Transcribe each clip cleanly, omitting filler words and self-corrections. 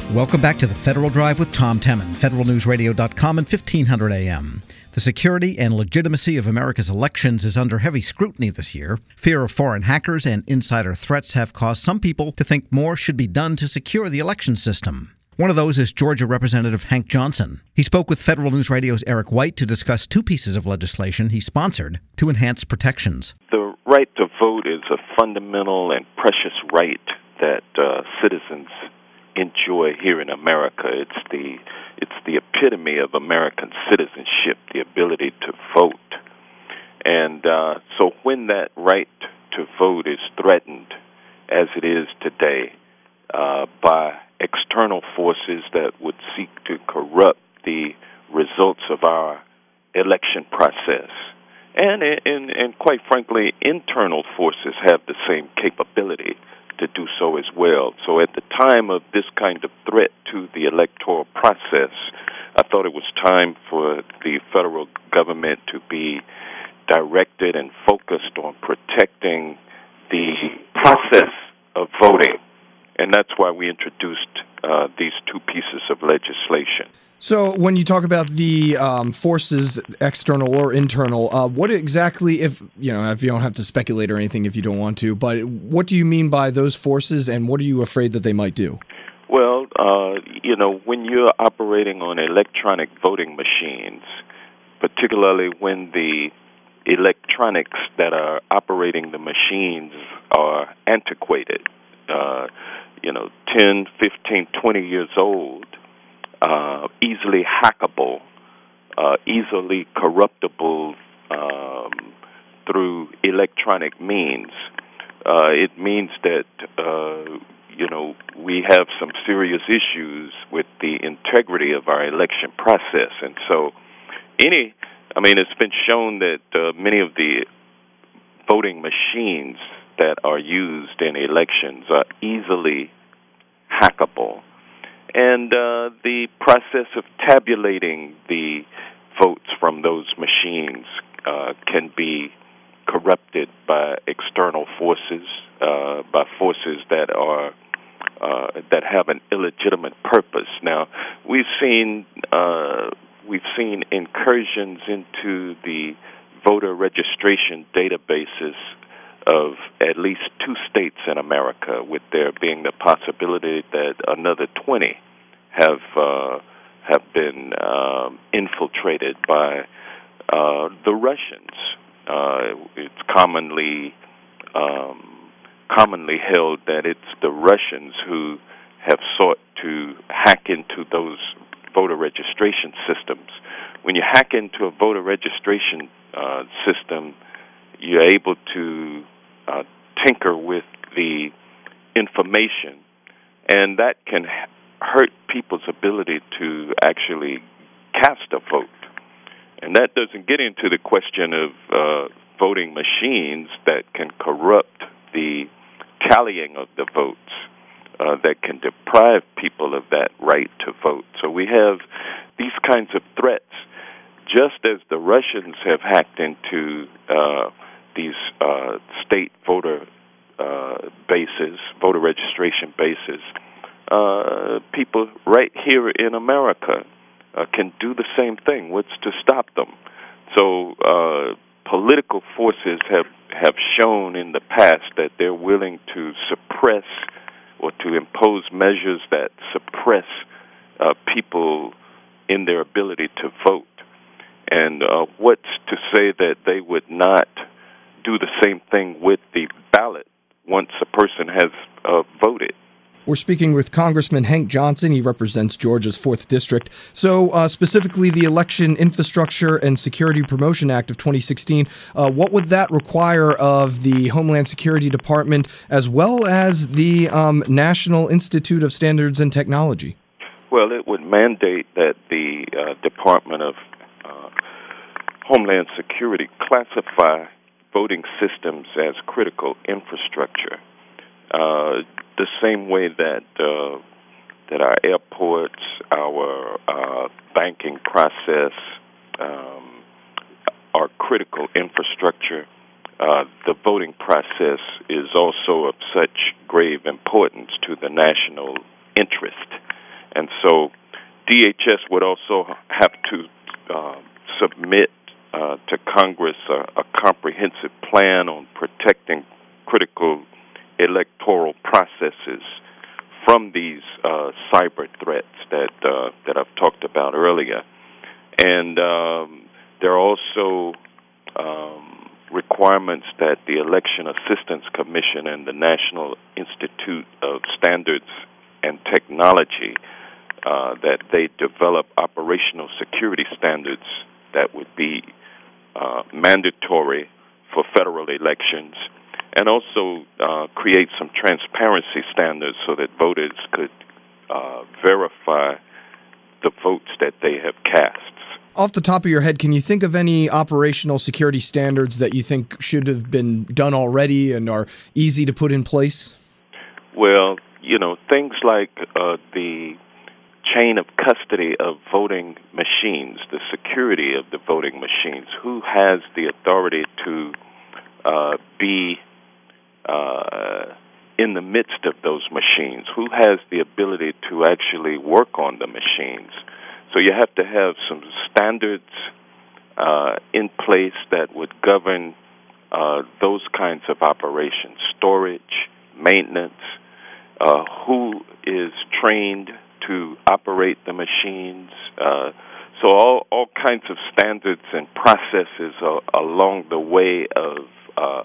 Welcome back to the Federal Drive with Tom Temin, federalnewsradio.com and 1500 AM. The security and legitimacy of America's elections is under heavy scrutiny this year. Fear of foreign hackers and insider threats have caused some people to think more should be done to secure the election system. One of those is Georgia Representative Hank Johnson. He spoke with Federal News Radio's Eric White to discuss two pieces of legislation he sponsored to enhance protections. The right to vote is a fundamental and precious right that citizens enjoy here in America. It's the epitome of American citizenship, the ability to vote. And so when that right to vote is threatened, as it is today, by external forces that would seek to corrupt the results of our election process, and quite frankly, internal forces have the same capability to do so as well. So at the time of this kind of threat to the electoral process, I thought it was time for the federal government to be directed and focused on protecting the process of voting. And that's why we introduced these two pieces of legislation. So when you talk about the forces, external or internal, what exactly, if you don't have to speculate or anything if you don't want to, but what do you mean by those forces and what are you afraid that they might do? Well, when you're operating on electronic voting machines, particularly when the electronics that are operating the machines are antiquated, 10, 15, 20 years old, easily hackable, easily corruptible through electronic means. It means that, we have some serious issues with the integrity of our election process. And so it's been shown that many of the voting machines that are used in elections are easily hackable. And the process of tabulating the votes from those machines can be corrupted by external forces, by forces that are that have an illegitimate purpose. Now, we've seen incursions into the voter registration databases of at least two states in America, with there being the possibility that another 20 have been infiltrated by the Russians. It's commonly held that it's the Russians who have sought to hack into those voter registration systems. When you hack into a voter registration system, you're able to tinker with the information, and that can hurt people's ability to actually cast a vote. And that doesn't get into the question of voting machines that can corrupt the tallying of the votes, that can deprive people of that right to vote. So we have these kinds of threats, just as the Russians have hacked into these state voter bases, voter registration bases. People right here in America can do the same thing. What's to stop them? So political forces have shown in the past that they're willing to suppress or to impose measures that suppress people in their ability to vote. And what's to say that they would not do the same thing with the ballot once a person has voted? We're speaking with Congressman Hank Johnson. He represents Georgia's 4th District. So specifically the Election Infrastructure and Security Promotion Act of 2016, what would that require of the Homeland Security Department as well as the National Institute of Standards and Technology? Well, it would mandate that the Department of Homeland Security classify voting systems as critical infrastructure. The same way that our airports, our banking process are critical infrastructure, the voting process is also of such grave importance to the national interest. And so DHS would also have to submit to Congress a comprehensive plan on protecting critical electoral processes from these cyber threats that I've talked about earlier. And there are also requirements that the Election Assistance Commission and the National Institute of Standards and Technology that they develop operational security standards that would be mandatory for federal elections, and also create some transparency standards so that voters could verify the votes that they have cast. Off the top of your head, can you think of any operational security standards that you think should have been done already and are easy to put in place? Well, things like the chain of custody of voting machines, the security of the voting machines, who has the authority to be in the midst of those machines, who has the ability to actually work on the machines. So you have to have some standards in place that would govern those kinds of operations, storage, maintenance, who is trained to operate the machines. So all kinds of standards and processes along the way of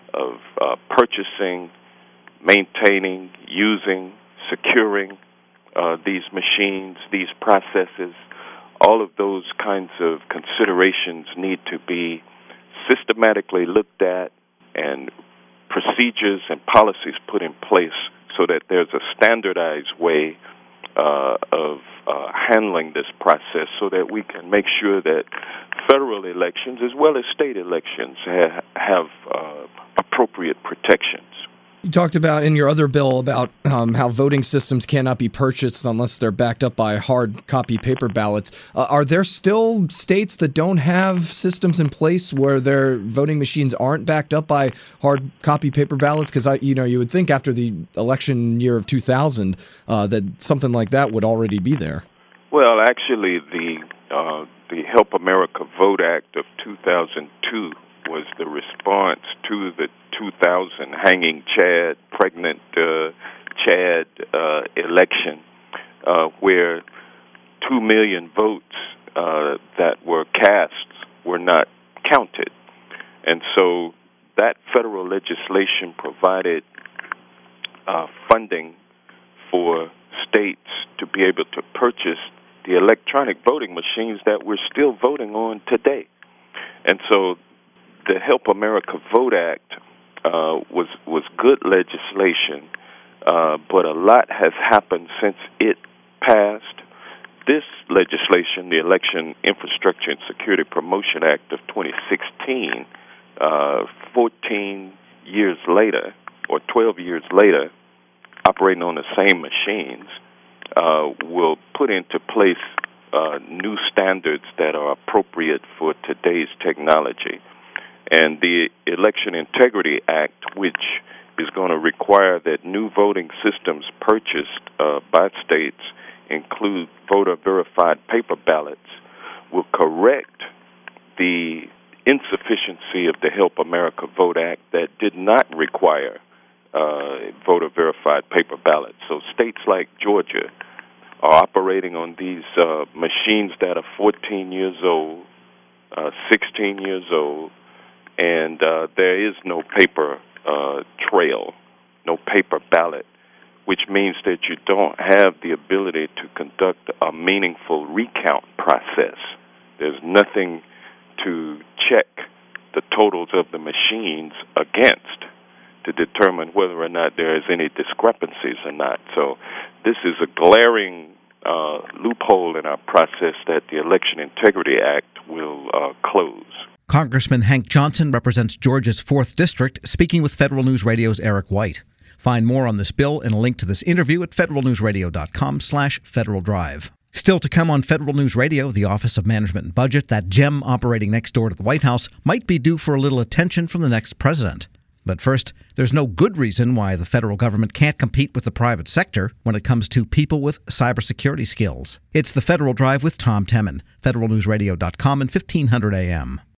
purchasing, maintaining, using, securing these machines, these processes. All of those kinds of considerations need to be systematically looked at and procedures and policies put in place so that there's a standardized way of handling this process so that we can make sure that federal elections as well as state elections have appropriate protections. You talked about in your other bill about how voting systems cannot be purchased unless they're backed up by hard copy paper ballots. Are there still states that don't have systems in place where their voting machines aren't backed up by hard copy paper ballots? Because you would think after the election year of 2000 that something like that would already be there. Well, actually, the Help America Vote Act of 2002 was the response to the 2000 hanging Chad, pregnant Chad election, where 2 million votes that were cast were not counted. And so that federal legislation provided funding for states to be able to purchase the electronic voting machines that we're still voting on today. And so the Help America Vote Act was good legislation, but a lot has happened since it passed. This legislation, the Election Infrastructure and Security Promotion Act of 2016, 14 years later, or 12 years later, operating on the same machines, will put into place new standards that are appropriate for today's technology. And the Election Integrity Act, which is going to require that new voting systems purchased by states include voter-verified paper ballots, will correct the insufficiency of the Help America Vote Act that did not require voter-verified paper ballots. So states like Georgia are operating on these machines that are 14 years old, 16 years old, and there is no paper trail, no paper ballot, which means that you don't have the ability to conduct a meaningful recount process. There's nothing to check the totals of the machines against to determine whether or not there is any discrepancies or not. So this is a glaring loophole in our process that the Election Integrity Act will close. Congressman Hank Johnson represents Georgia's 4th District, speaking with Federal News Radio's Eric White. Find more on this bill and a link to this interview at federalnewsradio.com/Federal Drive. Still to come on Federal News Radio, the Office of Management and Budget, that gem operating next door to the White House, might be due for a little attention from the next president. But first, there's no good reason why the federal government can't compete with the private sector when it comes to people with cybersecurity skills. It's the Federal Drive with Tom Temin, federalnewsradio.com and 1500 AM.